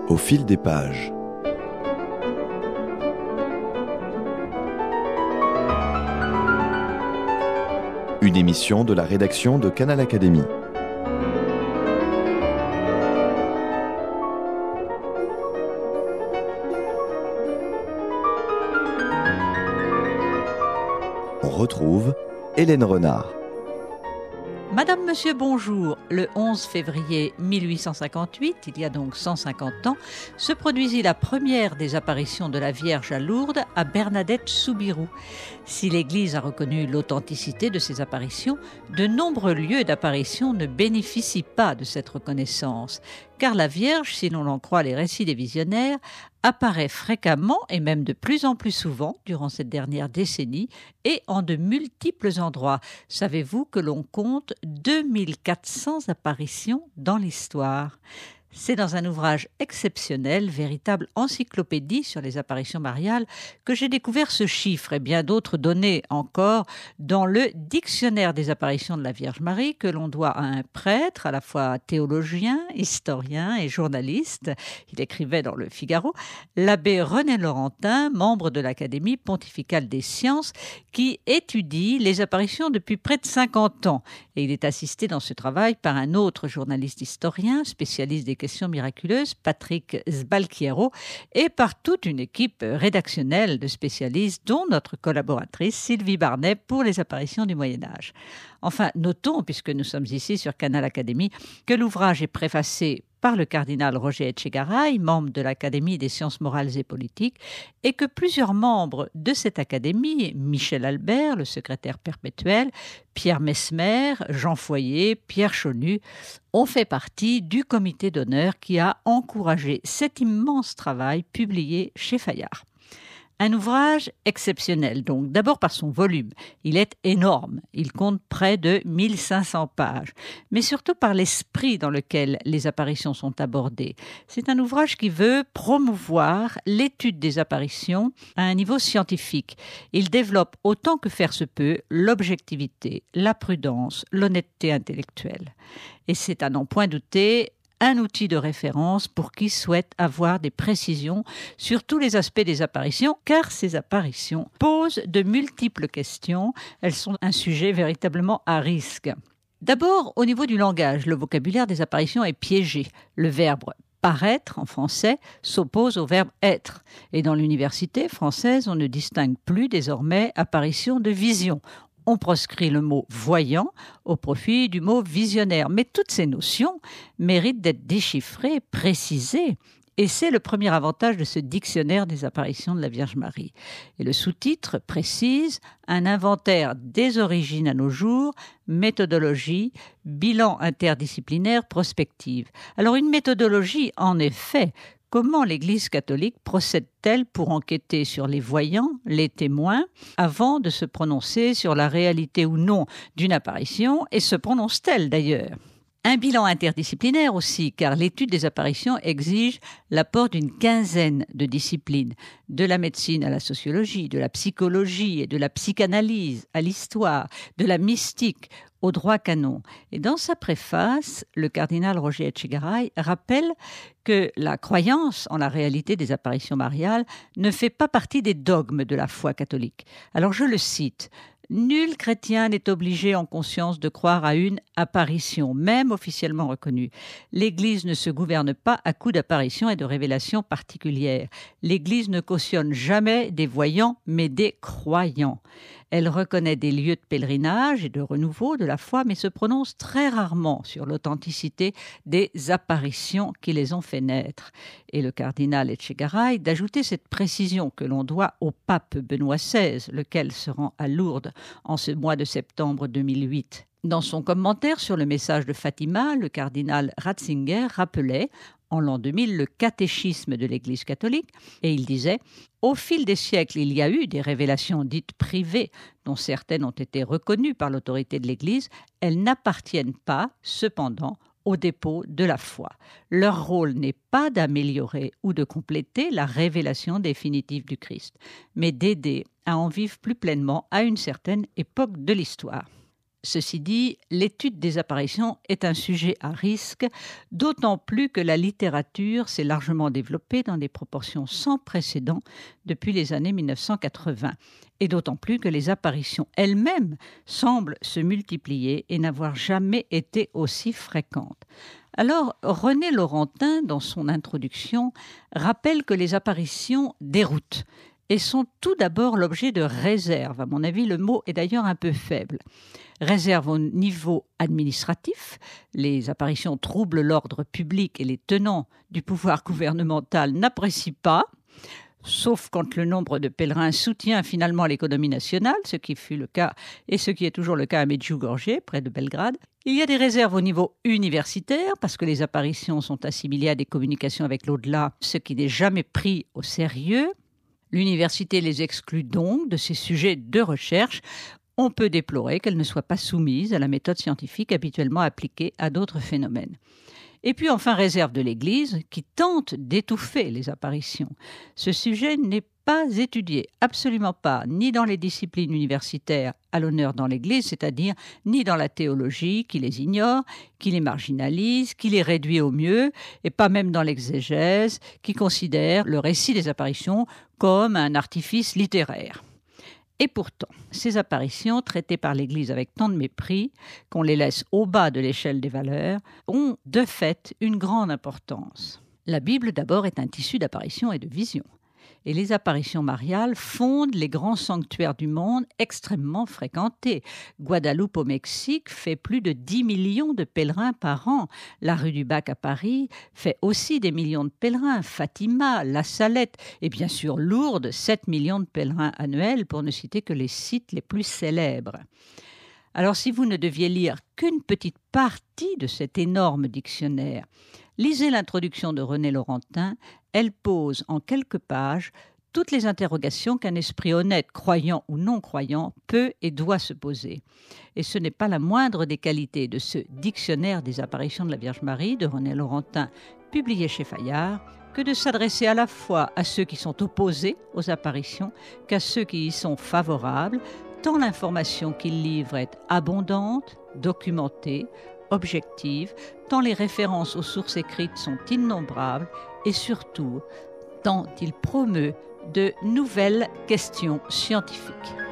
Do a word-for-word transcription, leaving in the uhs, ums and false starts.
Au fil des pages. Une émission de la rédaction de Canal Académie. On retrouve Hélène Renard. Madame, Monsieur, bonjour. Le onze février mille huit cent cinquante-huit, il y a donc cent cinquante ans, se produisit la première des apparitions de la Vierge à Lourdes à Bernadette Soubirous. Si l'Église a reconnu l'authenticité de ces apparitions, de nombreux lieux d'apparition ne bénéficient pas de cette reconnaissance, car la Vierge, si l'on en croit les récits des visionnaires, apparaît fréquemment et même de plus en plus souvent durant cette dernière décennie et en de multiples endroits. Savez-vous que l'on compte deux mille quatre cents apparitions dans l'histoire ? C'est dans un ouvrage exceptionnel, véritable encyclopédie sur les apparitions mariales, que j'ai découvert ce chiffre et bien d'autres données encore dans le Dictionnaire des apparitions de la Vierge Marie que l'on doit à un prêtre, à la fois théologien, historien et journaliste. Il écrivait dans le Figaro, l'abbé René Laurentin, membre de l'Académie pontificale des sciences, qui étudie les apparitions depuis près de cinquante ans. Et il est assisté dans ce travail par un autre journaliste historien, spécialiste des questions miraculeuses, Patrick Sbalchiero, et par toute une équipe rédactionnelle de spécialistes, dont notre collaboratrice Sylvie Barnet pour les apparitions du Moyen-Âge. Enfin, notons, puisque nous sommes ici sur Canal Académie, que l'ouvrage est préfacé par le cardinal Roger Etchegaray, membre de l'Académie des sciences morales et politiques, et que plusieurs membres de cette académie, Michel Albert, le secrétaire perpétuel, Pierre Mesmer, Jean Foyer, Pierre Chonu, ont fait partie du comité d'honneur qui a encouragé cet immense travail publié chez Fayard. Un ouvrage exceptionnel, donc d'abord par son volume. Il est énorme, il compte près de mille cinq cents pages, mais surtout par l'esprit dans lequel les apparitions sont abordées. C'est un ouvrage qui veut promouvoir l'étude des apparitions à un niveau scientifique. Il développe autant que faire se peut l'objectivité, la prudence, l'honnêteté intellectuelle. Et c'est à n'en point douter un outil de référence pour qui souhaite avoir des précisions sur tous les aspects des apparitions, car ces apparitions posent de multiples questions. Elles sont un sujet véritablement à risque. D'abord, au niveau du langage, le vocabulaire des apparitions est piégé. Le verbe paraître, en français, s'oppose au verbe être. Et dans l'université française, on ne distingue plus désormais apparition de vision. On proscrit le mot « voyant » au profit du mot « visionnaire ». Mais toutes ces notions méritent d'être déchiffrées, précisées. Et c'est le premier avantage de ce dictionnaire des apparitions de la Vierge Marie. Et le sous-titre précise « Un inventaire des origines à nos jours, méthodologie, bilan interdisciplinaire, prospective ». Alors une méthodologie, en effet. Comment l'Église catholique procède-t-elle pour enquêter sur les voyants, les témoins, avant de se prononcer sur la réalité ou non d'une apparition, et se prononce-t-elle d'ailleurs ? Un bilan interdisciplinaire aussi, car l'étude des apparitions exige l'apport d'une quinzaine de disciplines, de la médecine à la sociologie, de la psychologie et de la psychanalyse à l'histoire, de la mystique au droit canon. Et dans sa préface, le cardinal Roger Etchegaray rappelle que la croyance en la réalité des apparitions mariales ne fait pas partie des dogmes de la foi catholique. Alors je le cite. Nul chrétien n'est obligé en conscience de croire à une apparition, même officiellement reconnue. L'Église ne se gouverne pas à coups d'apparitions et de révélations particulières. L'Église ne cautionne jamais des voyants, mais des croyants. Elle reconnaît des lieux de pèlerinage et de renouveau de la foi, mais se prononce très rarement sur l'authenticité des apparitions qui les ont fait naître. Et le cardinal Etchegaray d'ajouter cette précision que l'on doit au pape Benoît seize, lequel se rend à Lourdes en ce mois de septembre deux mille huit. Dans son commentaire sur le message de Fatima, le cardinal Ratzinger rappelait en l'an deux mille le catéchisme de l'Église catholique et il disait « Au fil des siècles, il y a eu des révélations dites privées dont certaines ont été reconnues par l'autorité de l'Église. Elles n'appartiennent pas, cependant, au dépôt de la foi. Leur rôle n'est pas d'améliorer ou de compléter la révélation définitive du Christ, mais d'aider à en vivre plus pleinement à une certaine époque de l'histoire. » Ceci dit, l'étude des apparitions est un sujet à risque, d'autant plus que la littérature s'est largement développée dans des proportions sans précédent depuis les années mille neuf cent quatre-vingts, et d'autant plus que les apparitions elles-mêmes semblent se multiplier et n'avoir jamais été aussi fréquentes. Alors, René Laurentin, dans son introduction, rappelle que les apparitions déroutent et sont tout d'abord l'objet de réserves. À mon avis, le mot est d'ailleurs un peu faible. Réserve au niveau administratif, les apparitions troublent l'ordre public et les tenants du pouvoir gouvernemental n'apprécient pas, sauf quand le nombre de pèlerins soutient finalement l'économie nationale, ce qui fut le cas et ce qui est toujours le cas à Medjugorje, près de Belgrade. Il y a des réserves au niveau universitaire, parce que les apparitions sont assimilées à des communications avec l'au-delà, ce qui n'est jamais pris au sérieux. L'université les exclut donc de ces sujets de recherche. On peut déplorer qu'elles ne soient pas soumises à la méthode scientifique habituellement appliquée à d'autres phénomènes. Et puis enfin, réserve de l'Église qui tente d'étouffer les apparitions. Ce sujet n'est pas étudié, absolument pas, ni dans les disciplines universitaires à l'honneur dans l'Église, c'est-à-dire ni dans la théologie qui les ignore, qui les marginalise, qui les réduit au mieux, et pas même dans l'exégèse qui considère le récit des apparitions comme un artifice littéraire. Et pourtant, ces apparitions, traitées par l'Église avec tant de mépris, qu'on les laisse au bas de l'échelle des valeurs, ont de fait une grande importance. La Bible, d'abord, est un tissu d'apparitions et de visions. Et les apparitions mariales fondent les grands sanctuaires du monde extrêmement fréquentés. Guadeloupe au Mexique fait plus de dix millions de pèlerins par an. La rue du Bac à Paris fait aussi des millions de pèlerins. Fatima, La Salette et bien sûr Lourdes, sept millions de pèlerins annuels pour ne citer que les sites les plus célèbres. Alors si vous ne deviez lire qu'une petite partie de cet énorme dictionnaire, lisez l'introduction de René Laurentin. Elle pose en quelques pages toutes les interrogations qu'un esprit honnête, croyant ou non croyant, peut et doit se poser. Et ce n'est pas la moindre des qualités de ce dictionnaire des apparitions de la Vierge Marie de René Laurentin, publié chez Fayard, que de s'adresser à la fois à ceux qui sont opposés aux apparitions qu'à ceux qui y sont favorables, tant l'information qu'il livre est abondante, documentée, objective, tant les références aux sources écrites sont innombrables et surtout, tant il promeut de nouvelles questions scientifiques.